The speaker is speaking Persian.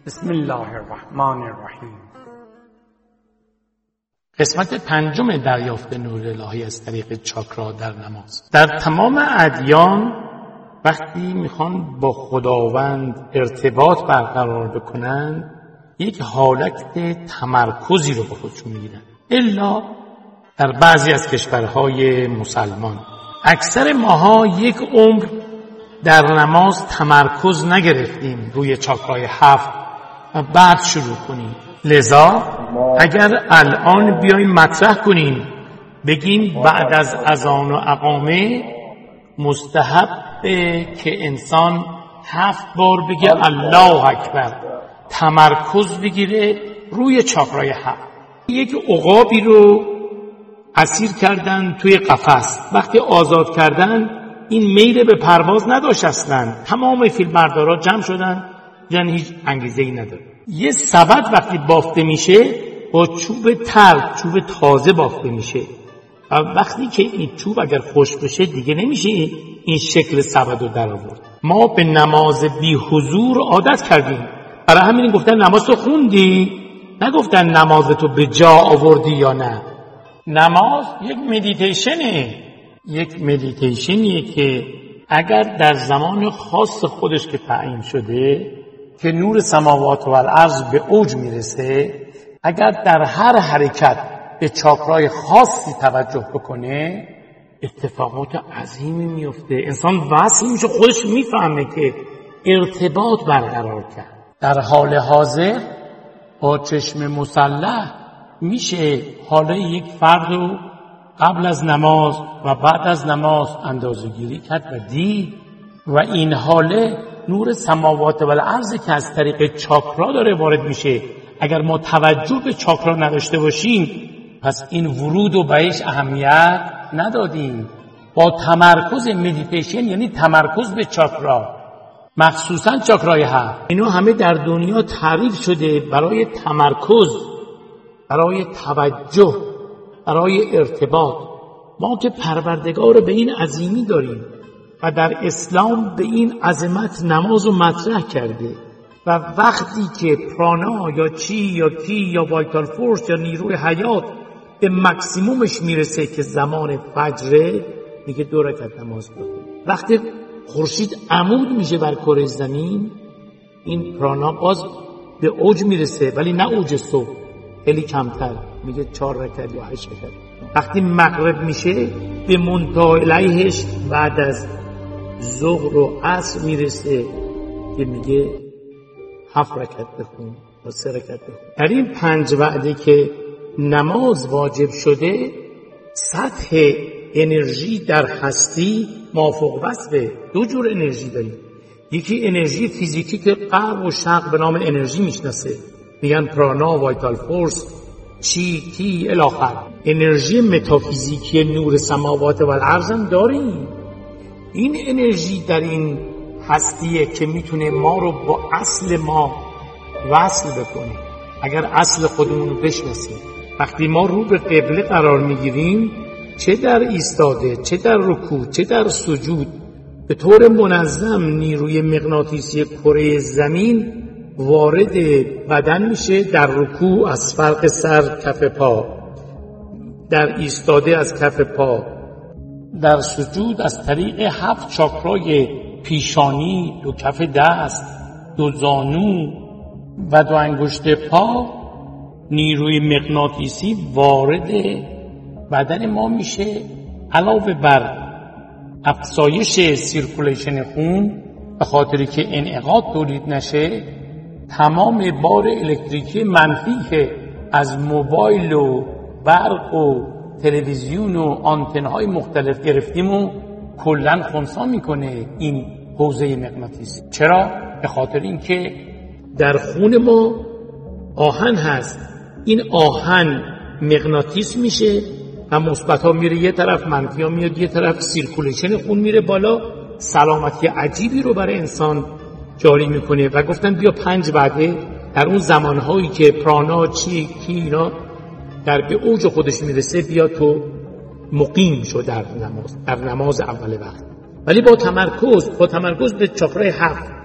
بسم الله الرحمن الرحیم. قسمت پنجم دریافت نور الهی از طریق چاکرا در نماز. در تمام ادیان وقتی میخوان با خداوند ارتباط برقرار بکنن یک حالت تمرکزی رو به خودشون میگیرن، الا در بعضی از کشورهای مسلمان. اکثر ماها یک عمر در نماز تمرکز نگرفتیم روی چاکرای 7 و بعد شروع کنیم. لذا اگر الان بیایم مطرح کنیم بگیم بعد از اذان و اقامه مستحبه که انسان 7 بار بگه الله اکبر، تمرکز بگیره روی چاکرای 7. یک عقابی رو اسیر کردن توی قفس، وقتی آزاد کردن این میل به پرواز نداشت اصلا. تمام فیلمبردارا جمع شدن، یعنی هیچ انگیزه‌ای نداره. یه سبد وقتی بافته میشه با چوب تر، چوب تازه بافته میشه و وقتی که این چوب اگر خشک بشه دیگه نمیشه این شکل سبد رو در آورد. ما به نماز بی حضور عادت کردیم، برای همین گفتن نماز تو خوندی، نگفتن نماز تو به جا آوردی یا نه. نماز یک مدیتیشنه، یک مدیتیشنیه که اگر در زمان خاص خودش که تعیین شده که نور سماوات و الارض به اوج میرسه، اگر در هر حرکت به چاکرای خاصی توجه بکنه اتفاقات عظیمی میفته. انسان وصل میشه، خودش میفهمه که ارتباط برقرار کرد. در حال حاضر با چشم مسلح میشه حالا یک فرد رو قبل از نماز و بعد از نماز اندازه‌گیری کرد و دید و این حاله نور سماوات و الارض که از طریق چاکرا داره وارد میشه. اگر ما توجه به چاکرا نداشته باشیم پس این ورود و بهش اهمیت ندادیم. با تمرکز مدیتیشن یعنی تمرکز به چاکرا، مخصوصا چاکرای 7، اینا همه در دنیا تعریف شده برای تمرکز، برای توجه، برای ارتباط. ما که پروردگار به این عظیمی داریم و در اسلام به این عظمت نماز رو مطرح کرده و وقتی که پرانا یا چی یا کی یا وایتال فورس یا نیروی حیات به مکسیمومش میرسه که زمان فجره، میگه 2 رکعت نماز بخون. وقتی خورشید عمود میشه بر کره زمین این پرانا باز به اوج میرسه، ولی نه اوج صبح، خیلی کمتر، میگه 4 رکعت یا 8 رکعت. وقتی مغرب میشه به منتهی علیهش بعد از ظهر و عصر میرسه که میگه 7 رکعت بخون و 3 رکعت بخون. در این 5 وعده که نماز واجب شده سطح انرژی در هستی مافوق وصفه. 2 جور انرژی داریم، یکی انرژی فیزیکی که غرب و شرق به نام انرژی میشناسه، میگن پرانا، وایتال فورس، چی، کی الاخر. انرژی متافیزیکی نور سماوات و الارض هم داریم. این انرژی در این هستیه که میتونه ما رو با اصل ما وصل بکنه. اگر اصل خودمون رو بشناسیم، وقتی ما رو به قبله قرار میگیریم، چه در ایستاده، چه در رکوع، چه در سجود، به طور منظم نیروی مغناطیسی کره زمین وارد بدن میشه. در رکوع از فرق سر کف پا، در ایستاده از کف پا، در سجود از طریق 7 چاکرای پیشانی، 2 کف دست، 2 زانو و 2 انگشت پا، نیروی مغناطیسی وارد بدن ما میشه. علاوه بر افزایش سیرکولیشن خون به خاطری که انعقاد تولید نشه، تمام بار الکتریکی منفی که از موبایل و برق و تلویزیون و آنتن‌های مختلف گرفتیم و کلاً خنثی میکنه این حوزه مغناطیسی. چرا؟ به خاطر اینکه در خون ما آهن هست، این آهن مغناطیس میشه و مثبت‌ها میره یه طرف، منفی‌ها میاد یه طرف، سیرکولیشن خون میره بالا، سلامتی عجیبی رو برای انسان جاری میکنه. و گفتن بیا 5 وعده در اون زمانهایی که پرانا، چی، کی اینا در به اوج خودش میرسه، بیا تو مقیم شو در نماز اول وقت. ولی با تمرکز به چاکرای 7